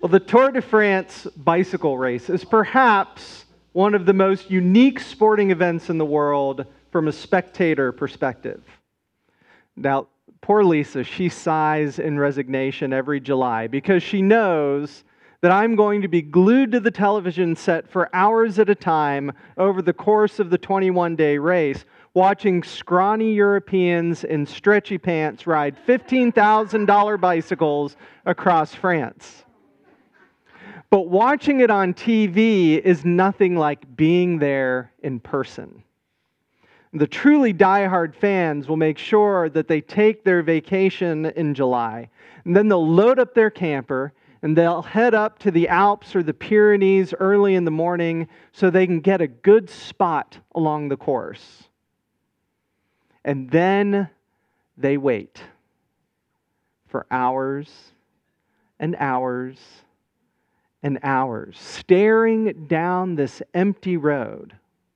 Well, the Tour de France bicycle race is perhaps one of the most unique sporting events in the world from a spectator perspective. Now, poor Lisa, she sighs in resignation every July because she knows that I'm going to be glued to the television set for hours at a time over the course of the 21-day race, watching scrawny Europeans in stretchy pants ride $15,000 bicycles across France. But watching it on TV is nothing like being there in person. The truly diehard fans will make sure that they take their vacation in July, and then they'll load up their camper and they'll head up to the Alps or the Pyrenees early in the morning so they can get a good spot along the course. And then they wait for hours and hours and hours, staring down this empty road.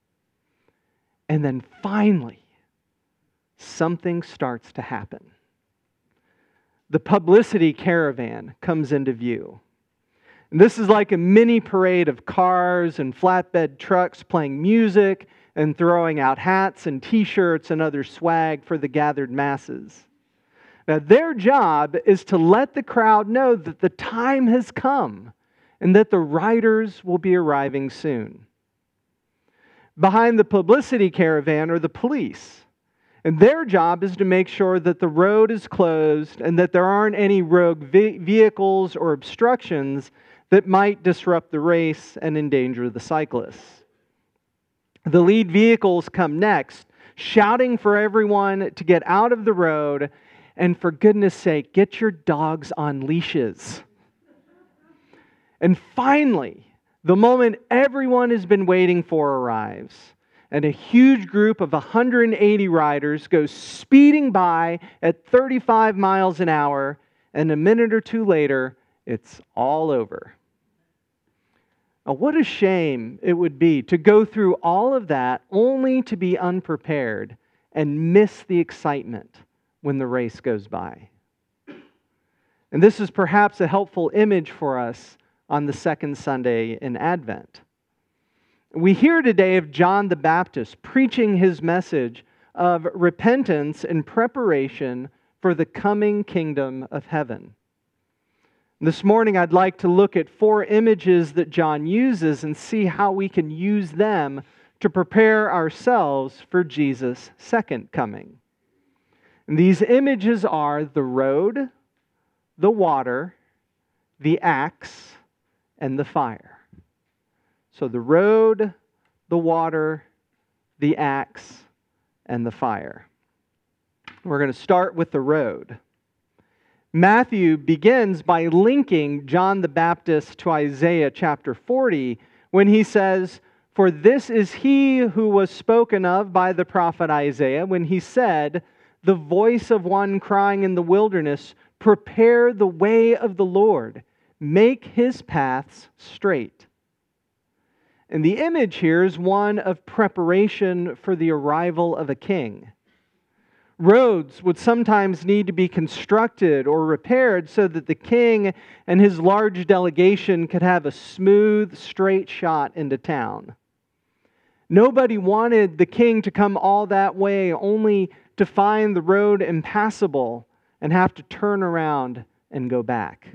And then finally, something starts to happen. The publicity caravan comes into view. And this is like a mini parade of cars and flatbed trucks playing music and throwing out hats and t-shirts and other swag for the gathered masses. Now, their job is to let the crowd know that the time has come and that the riders will be arriving soon. Behind the publicity caravan are the police. And their job is to make sure that the road is closed and that there aren't any rogue vehicles or obstructions that might disrupt the race and endanger the cyclists. The lead vehicles come next, shouting for everyone to get out of the road and, for goodness sake, get your dogs on leashes. And finally, the moment everyone has been waiting for arrives, and a huge group of 180 riders goes speeding by at 35 miles an hour, and a minute or two later, it's all over. Now, what a shame it would be to go through all of that only to be unprepared and miss the excitement when the race goes by. And this is perhaps a helpful image for us on the second Sunday in Advent. We hear today of John the Baptist preaching his message of repentance and preparation for the coming kingdom of heaven. This morning I'd like to look at 4 images that John uses and see how we can use them to prepare ourselves for Jesus' second coming. And these images are the road, the water, the axe, and the fire. So the road, the water, the axe, and the fire. We're going to start with the road. Matthew begins by linking John the Baptist to Isaiah chapter 40 when he says, "For this is he who was spoken of by the prophet Isaiah when he said, 'The voice of one crying in the wilderness, prepare the way of the Lord, make his paths straight.'" And the image here is one of preparation for the arrival of a king. Roads would sometimes need to be constructed or repaired so that the king and his large delegation could have a smooth, straight shot into town. Nobody wanted the king to come all that way only to find the road impassable and have to turn around and go back.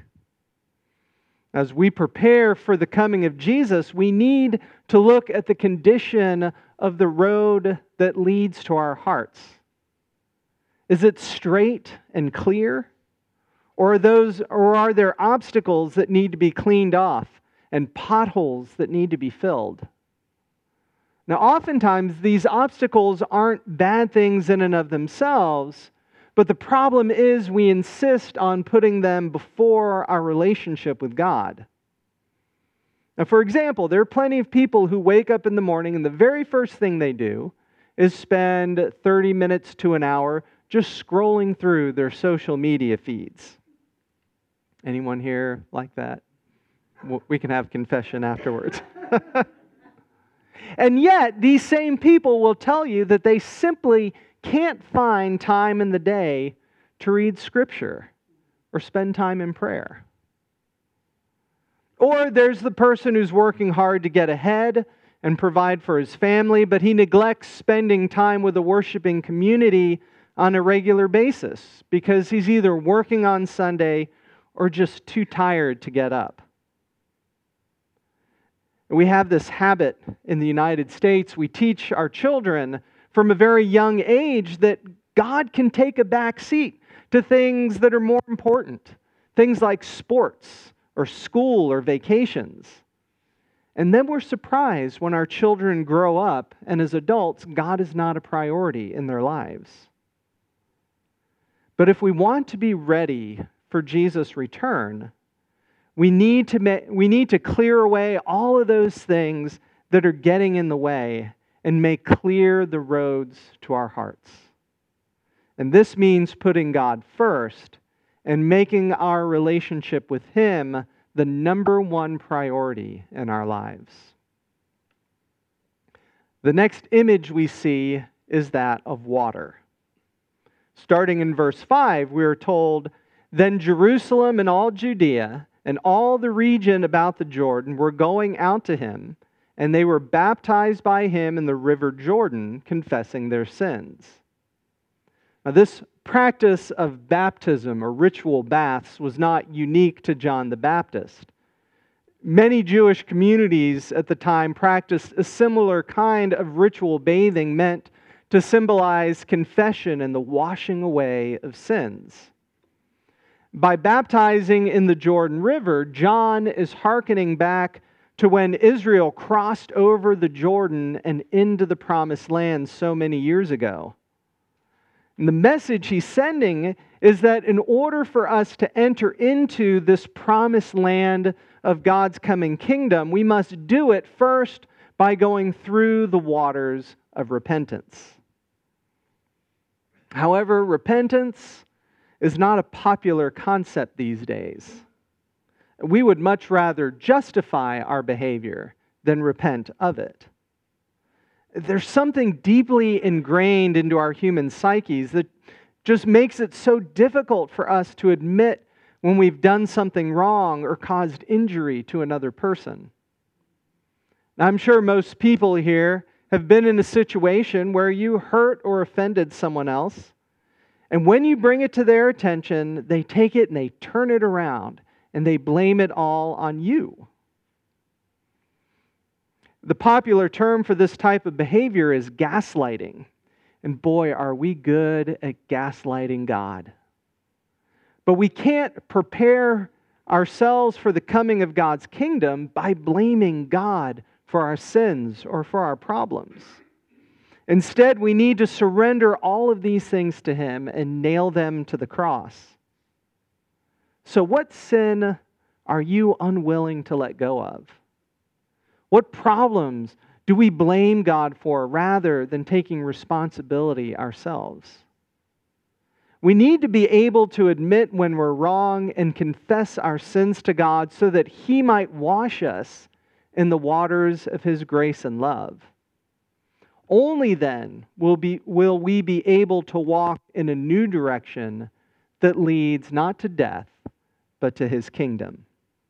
As we prepare for the coming of Jesus, we need to look at the condition of the road that leads to our hearts. Is it straight and clear? Or are there obstacles that need to be cleaned off and potholes that need to be filled? Now, oftentimes, these obstacles aren't bad things in and of themselves, but the problem is we insist on putting them before our relationship with God. Now, for example, there are plenty of people who wake up in the morning and the very first thing they do is spend 30 minutes to an hour just scrolling through their social media feeds. Anyone here like that? We can have confession afterwards. And yet, these same people will tell you that they simply can't find time in the day to read Scripture or spend time in prayer. Or there's the person who's working hard to get ahead and provide for his family, but he neglects spending time with a worshiping community on a regular basis because he's either working on Sunday or just too tired to get up. We have this habit in the United States. We teach our children from a very young age that God can take a back seat to things that are more important, things like sports or school or vacations. And then we're surprised when our children grow up and as adults, God is not a priority in their lives. But if we want to be ready for Jesus' return, we need to clear away all of those things that are getting in the way and make clear the roads to our hearts. And this means putting God first and making our relationship with Him the number one priority in our lives. The next image we see is that of water. Starting in verse 5, we are told, "Then Jerusalem and all Judea and all the region about the Jordan were going out to him, and they were baptized by him in the river Jordan, confessing their sins." Now, this practice of baptism or ritual baths was not unique to John the Baptist. Many Jewish communities at the time practiced a similar kind of ritual bathing meant to symbolize confession and the washing away of sins. By baptizing in the Jordan River, John is hearkening back to when Israel crossed over the Jordan and into the Promised Land so many years ago. And the message he's sending is that in order for us to enter into this promised land of God's coming kingdom, we must do it first by going through the waters of repentance. However, repentance is not a popular concept these days. We would much rather justify our behavior than repent of it. There's something deeply ingrained into our human psyches that just makes it so difficult for us to admit when we've done something wrong or caused injury to another person. Now, I'm sure most people here have been in a situation where you hurt or offended someone else, and when you bring it to their attention, they take it and they turn it around and they blame it all on you. The popular term for this type of behavior is gaslighting. And boy, are we good at gaslighting God. But we can't prepare ourselves for the coming of God's kingdom by blaming God for our sins or for our problems. Instead, we need to surrender all of these things to Him and nail them to the cross. So what sin are you unwilling to let go of? What problems do we blame God for rather than taking responsibility ourselves? We need to be able to admit when we're wrong and confess our sins to God so that He might wash us in the waters of His grace and love. Only then will we be able to walk in a new direction that leads not to death, but to His kingdom.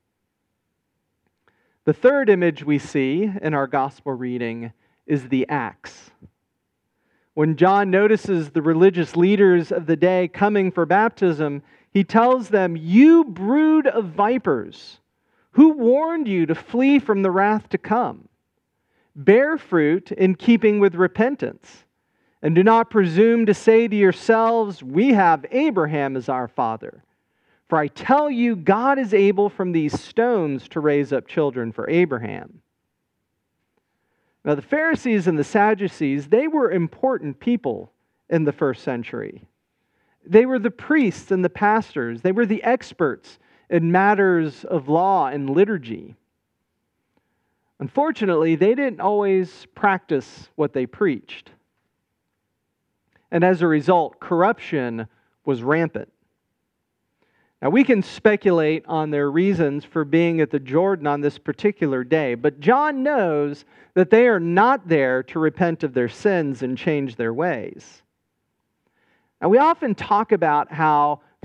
The third image we see in our gospel reading is the axe. When John notices the religious leaders of the day coming for baptism, he tells them, "You brood of vipers, who warned you to flee from the wrath to come? Bear fruit in keeping with repentance, and do not presume to say to yourselves, 'We have Abraham as our father.' For I tell you, God is able from these stones to raise up children for Abraham." Now, the Pharisees and the Sadducees, they were important people in the first century. They were the priests and the pastors. They were the experts in matters of law and liturgy. Unfortunately, they didn't always practice what they preached. And as a result, corruption was rampant. Now, we can speculate on their reasons for being at the Jordan on this particular day, but John knows that they are not there to repent of their sins and change their ways. Now, we often talk about how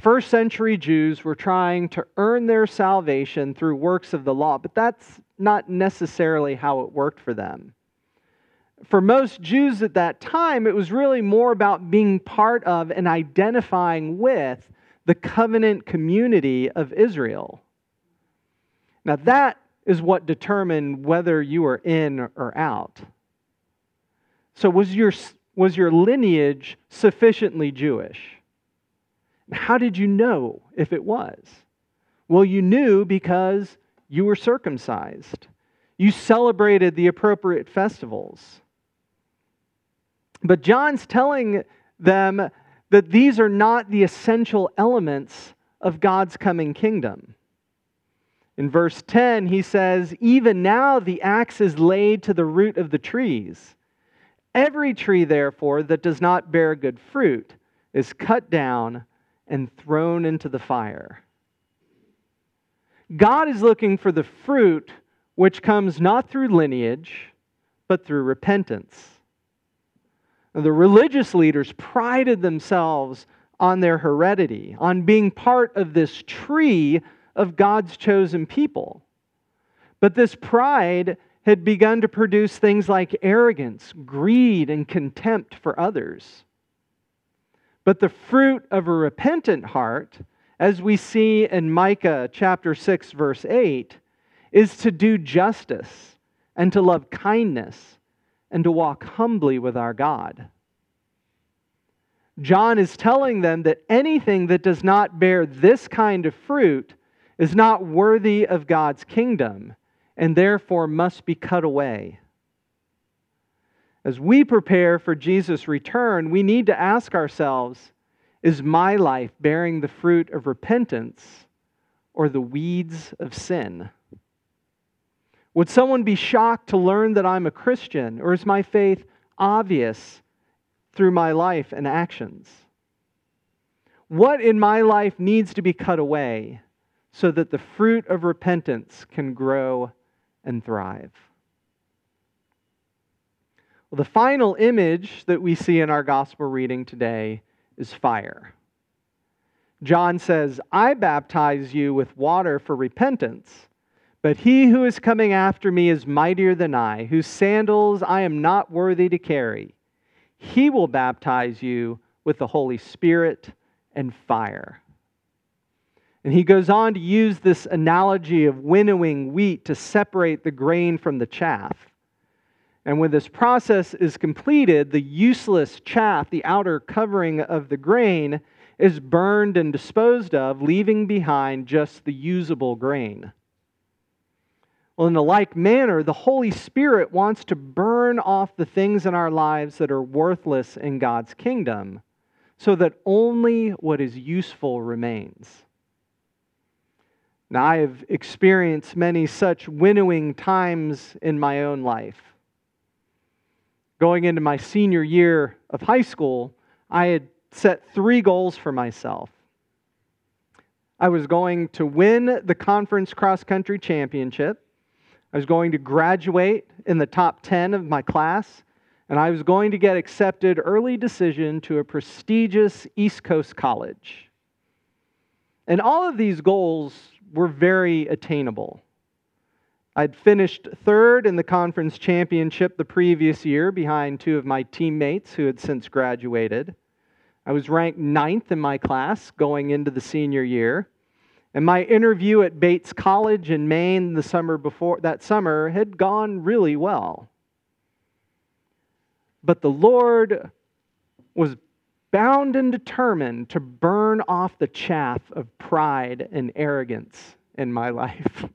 first century Jews were trying to earn their salvation through works of the law, but that's not necessarily how it worked for them. For most Jews at that time, it was really more about being part of and identifying with the covenant community of Israel. Now that is what determined whether you were in or out. So was your lineage sufficiently Jewish? How did you know if it was? Well, you knew because you were circumcised. You celebrated the appropriate festivals. But John's telling them that these are not the essential elements of God's coming kingdom. In verse 10, he says, "Even now the axe is laid to the root of the trees. Every tree, therefore, that does not bear good fruit is cut down and thrown into the fire." God is looking for the fruit which comes not through lineage, but through repentance. The religious leaders prided themselves on their heredity, on being part of this tree of God's chosen people. But this pride had begun to produce things like arrogance, greed, and contempt for others. But the fruit of a repentant heart, as we see in Micah chapter 6, verse 8, is to do justice and to love kindness and to walk humbly with our God. John is telling them that anything that does not bear this kind of fruit is not worthy of God's kingdom and therefore must be cut away. As we prepare for Jesus' return, we need to ask ourselves, is my life bearing the fruit of repentance or the weeds of sin? Would someone be shocked to learn that I'm a Christian, or is my faith obvious through my life and actions? What in my life needs to be cut away so that the fruit of repentance can grow and thrive? Well, the final image that we see in our gospel reading today is fire. John says, "I baptize you with water for repentance, but he who is coming after me is mightier than I, whose sandals I am not worthy to carry. He will baptize you with the Holy Spirit and fire." And he goes on to use this analogy of winnowing wheat to separate the grain from the chaff. And when this process is completed, the useless chaff, the outer covering of the grain, is burned and disposed of, leaving behind just the usable grain. Well, in a like manner, the Holy Spirit wants to burn off the things in our lives that are worthless in God's kingdom, so that only what is useful remains. Now, I have experienced many such winnowing times in my own life. Going into my senior year of high school, I had set 3 goals for myself. I was going to win the conference cross-country championship. I was going to graduate in the top 10 of my class, and I was going to get accepted early decision to a prestigious East Coast college. And all of these goals were very attainable. I'd finished 3rd in the conference championship the previous year behind 2 of my teammates who had since graduated. I was ranked 9th in my class going into the senior year. And my interview at Bates College in Maine the summer before that summer had gone really well. But the Lord was bound and determined to burn off the chaff of pride and arrogance in my life.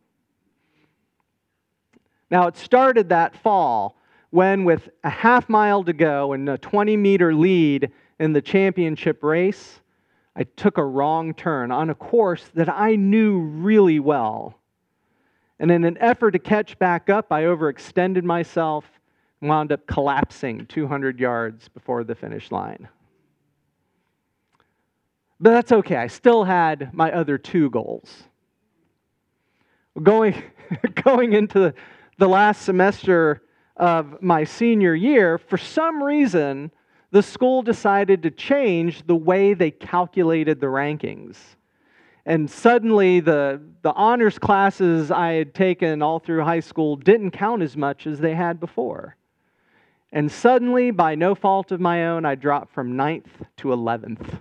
Now, it started that fall when, with a half mile to go and a 20-meter lead in the championship race, I took a wrong turn on a course that I knew really well. And in an effort to catch back up, I overextended myself and wound up collapsing 200 yards before the finish line. But that's okay. I still had my other 2 goals. Going into the last semester of my senior year, for some reason, the school decided to change the way they calculated the rankings. And suddenly, the honors classes I had taken all through high school didn't count as much as they had before. And suddenly, by no fault of my own, I dropped from 9th to 11th.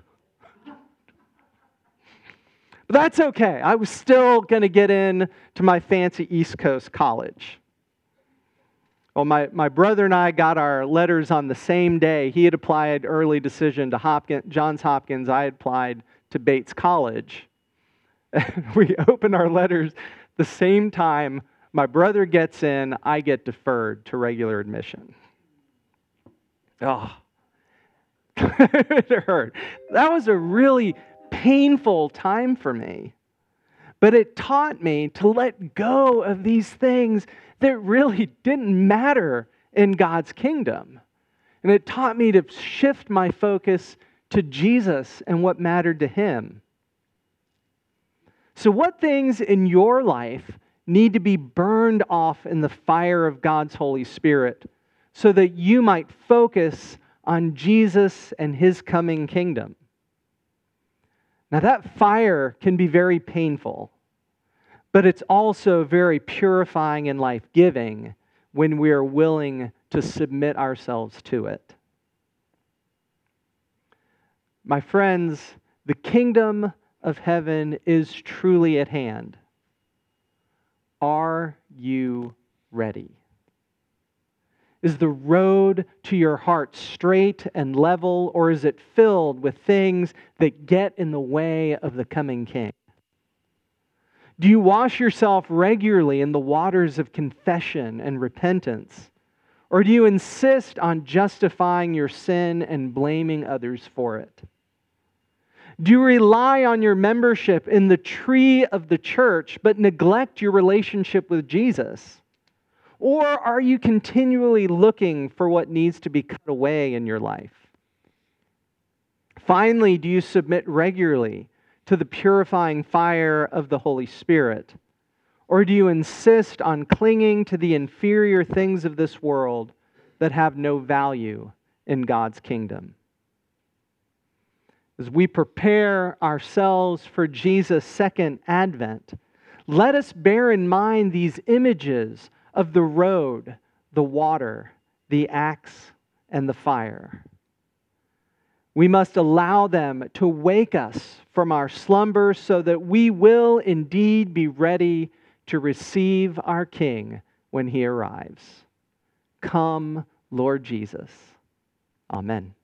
But that's okay. I was still going to get in to my fancy East Coast college. Well, my brother and I got our letters on the same day. He had applied early decision to Johns Hopkins. I had applied to Bates College. We opened our letters the same time. My brother gets in, I get deferred to regular admission. Oh, it hurt. That was a really painful time for me. But it taught me to let go of these things that really didn't matter in God's kingdom. And it taught me to shift my focus to Jesus and what mattered to Him. So what things in your life need to be burned off in the fire of God's Holy Spirit so that you might focus on Jesus and His coming kingdom? Now that fire can be very painful, but it's also very purifying and life-giving when we are willing to submit ourselves to it. My friends, the kingdom of heaven is truly at hand. Are you ready? Is the road to your heart straight and level, or is it filled with things that get in the way of the coming King? Do you wash yourself regularly in the waters of confession and repentance? Or do you insist on justifying your sin and blaming others for it? Do you rely on your membership in the tree of the church but neglect your relationship with Jesus? Or are you continually looking for what needs to be cut away in your life? Finally, do you submit regularly to the purifying fire of the Holy Spirit? Or do you insist on clinging to the inferior things of this world that have no value in God's kingdom? As we prepare ourselves for Jesus' second advent, let us bear in mind these images of the road, the water, the axe, and the fire. We must allow them to wake us from our slumber so that we will indeed be ready to receive our King when He arrives. Come, Lord Jesus. Amen.